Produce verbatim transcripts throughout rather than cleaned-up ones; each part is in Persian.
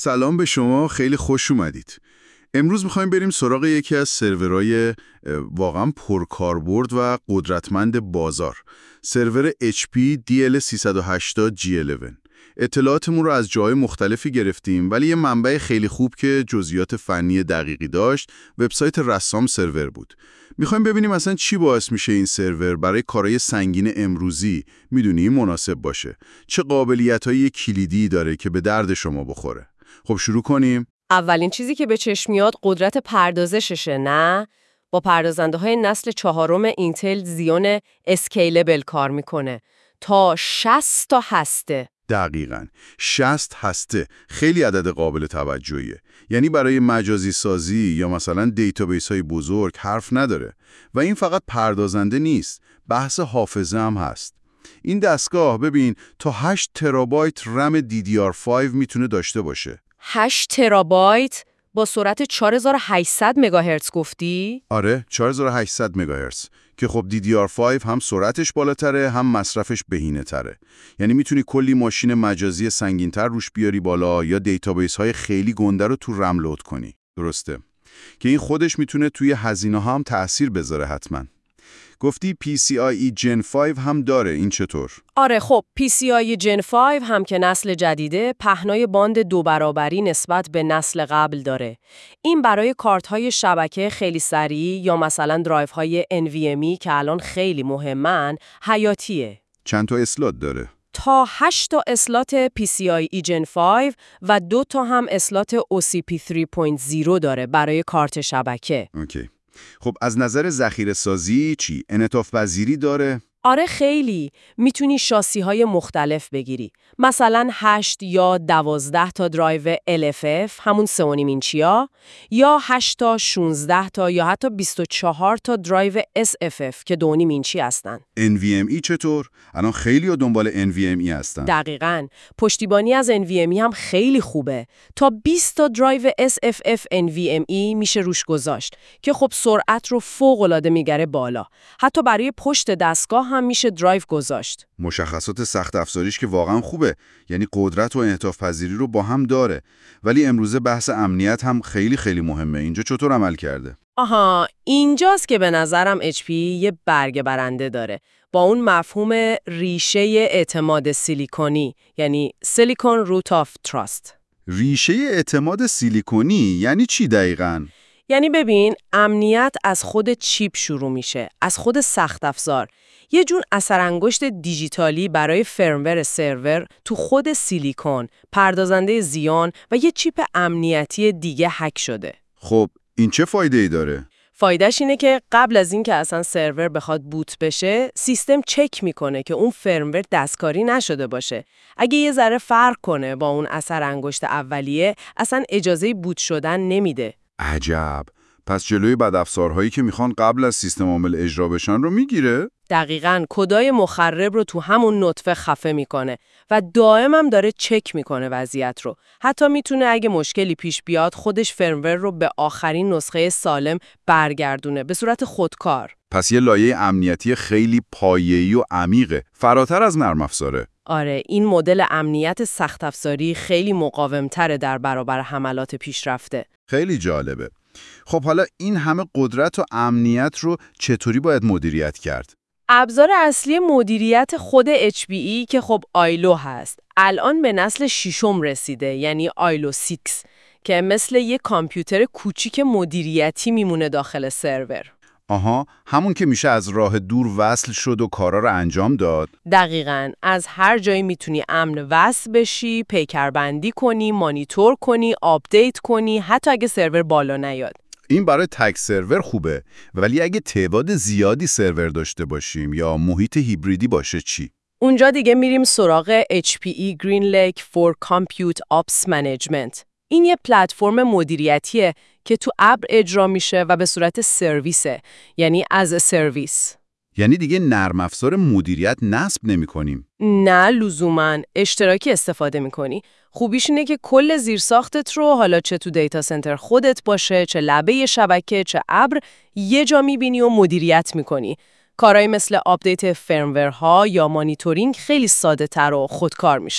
سلام به شما، خیلی خوش اومدید. امروز میخوایم بریم سراغ یکی از سرورهای اه، واقعا پرکاربرد و قدرتمند بازار. سرور اچ پی دی ال سیصد و هشتاد جی یازده. اطلاعاتمون رو از جای مختلفی گرفتیم، ولی یه منبع خیلی خوب که جزئیات فنی دقیقی داشت، وبسایت رسام سرور بود. میخوایم ببینیم اصلا چی باعث میشه این سرور برای کارهای سنگین امروزی میدونی مناسب باشه. چه قابلیت‌های کلیدی داره که به درد شما بخوره. خب شروع کنیم. اولین چیزی که به چشم میاد قدرت پردازششه، نه؟ با پردازنده های نسل چهارم اینتل زیون اسکیلبل کار میکنه تا شصت تا هسته. دقیقاً. شصت هسته خیلی عدد قابل توجهیه. یعنی برای مجازی سازی یا مثلا دیتابیس های بزرگ حرف نداره. و این فقط پردازنده نیست، بحث حافظه هم هست. این دستگاه ببین تا هشت ترابایت رم دی دی آر پنج میتونه داشته باشه. هشت ترابایت با سرعت چهار هزار و هشتصد مگاهرتز گفتی؟ آره، چهار هزار و هشتصد مگاهرتز که خب دی دی آر پنج هم سرعتش بالاتره هم مصرفش بهینه تره. یعنی میتونی کلی ماشین مجازی سنگین‌تر روش بیاری بالا یا دیتابیس های خیلی گنده رو تو رم لود کنی. درسته. که این خودش میتونه توی هزینه ها هم تأثیر بذاره حتما. گفتی پی سی آی ای جن پنج هم داره، این چطور؟ آره، خب پی سی آی جن پنج هم که نسل جدیده پهنای باند دو برابری نسبت به نسل قبل داره. این برای کارت های شبکه خیلی سریع یا مثلا درایو های ان وی ام ای که الان خیلی مهمن حیاتیه. چند تا اسلات داره؟ تا هشت تا اسلات پی سی آی ای جن پنج و دو تا هم اسلات او سی پی سه نقطه صفر داره برای کارت شبکه. اوکی. خب از نظر ذخیره سازی چی؟ انعطاف پذیری داره؟ آره خیلی. میتونی شاسی های مختلف بگیری. مثلا هشت یا دوازده تا درایو ال اف اف همون سه و نیم اینچیا یا هشت تا شانزده تا یا حتی بیست و چهار تا درایو اس اف اف که دو و نیم اینچی هستن. ان وی ام ای چطور؟ الان خیلی ها دنبال ان وی ام ای هستن. دقیقاً. پشتیبانی از ان وی ام ای هم خیلی خوبه. تا بیست تا درایو اس اف اف ان وی ام ای میشه روش گذاشت که خب سرعت رو فوق‌العاده میگره بالا. حتی برای پشت دستگاه هم میشه درایو گذاشت. مشخصات سخت افزاریش که واقعا خوبه، یعنی قدرت و انعطاف پذیری رو با هم داره. ولی امروزه بحث امنیت هم خیلی خیلی مهمه. اینجا چطور عمل کرده؟ آها، اینجاست که به نظرم اچ پی یه برگ برنده داره. با اون مفهوم ریشه اعتماد سیلیکونی، یعنی سیلیکون روت آف تراست. ریشه اعتماد سیلیکونی یعنی چی دقیقاً؟ یعنی ببین، امنیت از خود چیپ شروع میشه، از خود سخت افزار. یه جون اثرانگشت دیجیتالی برای فرمور سرور تو خود سیلیکون، پردازنده زیان و یه چیپ امنیتی دیگه هک شده. خب این چه فایده‌ای داره؟ فایدهش اینه که قبل از این که اصلا سرور بخواد بوت بشه، سیستم چک میکنه که اون فرمور دستکاری نشده باشه. اگه یه ذره فرق کنه با اون اثرانگشت اولیه، اصلا اجازه بوت شدن نمیده. عجب. پس جلوی بدافزارهایی که میخوان قبل از سیستم عامل اجرا بشن رو میگیره؟ دقیقاً. کدای مخرب رو تو همون نطفه خفه میکنه و دائم هم داره چک میکنه وضعیت رو. حتی میتونه اگه مشکلی پیش بیاد خودش فرمور رو به آخرین نسخه سالم برگردونه به صورت خودکار. پس یه لایه امنیتی خیلی پایه‌ای و عمیقه، فراتر از نرم افزاره. آره، این مدل امنیت سخت افزاری خیلی مقاوم‌تره در برابر حملات پیشرفته. خیلی جالبه. خب حالا این همه قدرت و امنیت رو چطوری باید مدیریت کرد؟ ابزار اصلی مدیریت خود اچ پی ای که خب آیلو هست. الان به نسل ششم رسیده، یعنی آیلو شش، که مثل یه کامپیوتر کوچیک مدیریتی میمونه داخل سرور. آها، همون که میشه از راه دور وصل شد و کارا رو انجام داد. دقیقاً. از هر جایی میتونی امن وصل بشی، پیکربندی کنی، مانیتور کنی، آپدیت کنی، حتی اگه سرور بالا نیاد. این برای تک سرور خوبه، ولی اگه تعداد زیادی سرور داشته باشیم یا محیط هیبریدی باشه چی؟ اونجا دیگه میریم سراغ اچ پی ای GreenLake for Compute Ops Management. این یه پلتفرم مدیریتیه که تو ابر اجرا میشه و به صورت سرویسه، یعنی از سرویس. یعنی دیگه نرم افزار مدیریت نصب نمی کنیم؟ نه لزوماً، اشتراکی استفاده میکنی. خوبیش اینه که کل زیرساختت رو، حالا چه تو دیتا سنتر خودت باشه، چه لبه شبکه، چه ابر، یه جا میبینی و مدیریت میکنی. کارهای مثل آپدیت فرمورها یا مانیتورینگ خیلی ساده تر و خودکار میشه.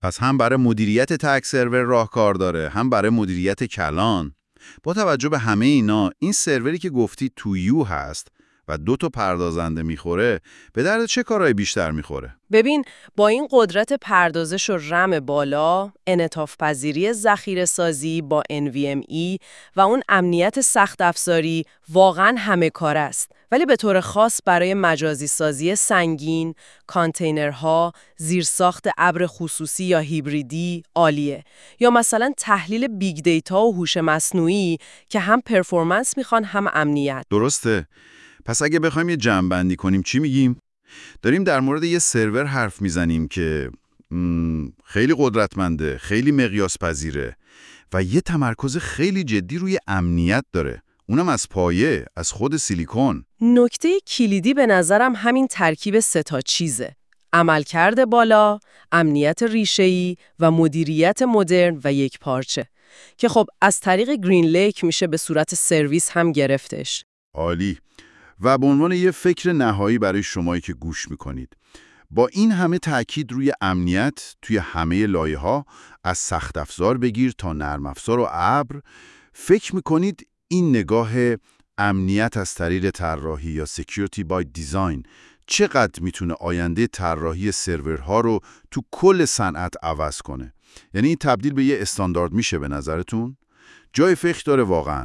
پس هم برای مدیریت تگ سرور راهکار داره، هم برای مدیریت کلان. با توجه به همه اینا، این سروری که گفتی تو یو هست و دو تا پردازنده میخوره، به درد چه کارهای بیشتر میخوره؟ ببین، با این قدرت پردازش و رم بالا، انعطاف پذیری ذخیره سازی با ان وی ام ای و اون امنیت سخت افزاری واقعاً همه کار است. ولی به طور خاص برای مجازی سازی سنگین، کانتینرها، زیرساخت ابر خصوصی یا هیبریدی عالیه. یا مثلا تحلیل بیگ دیتا و هوش مصنوعی که هم پرفورمنس میخوان هم امنیت. درسته. پس اگه بخوایم یه جمع‌بندی کنیم چی میگیم؟ داریم در مورد یه سرور حرف میزنیم که خیلی قدرتمنده، خیلی مقیاس پذیره و یه تمرکز خیلی جدی روی امنیت داره. اونم از پایه، از خود سیلیکون. نکته کلیدی به نظرم همین ترکیب سه تا چیزه. عملکرد بالا، امنیت ریشه‌ای و مدیریت مدرن و یک پارچه. که خب از طریق گرین لیک میشه به صورت سرویس هم گرفتش. عالی. و به عنوان یه فکر نهایی برای شمایی که گوش میکنید، با این همه تأکید روی امنیت توی همه لایه‌ها، از سخت افزار بگیر تا نرم افزار و ابر، فکر میکنید این نگاه امنیت از طریق طراحی یا security by design چقدر میتونه آینده طراحی سرورها رو تو کل صنعت عوض کنه؟ یعنی این تبدیل به یه استاندارد میشه به نظرتون؟ جای فکر داره واقعاً.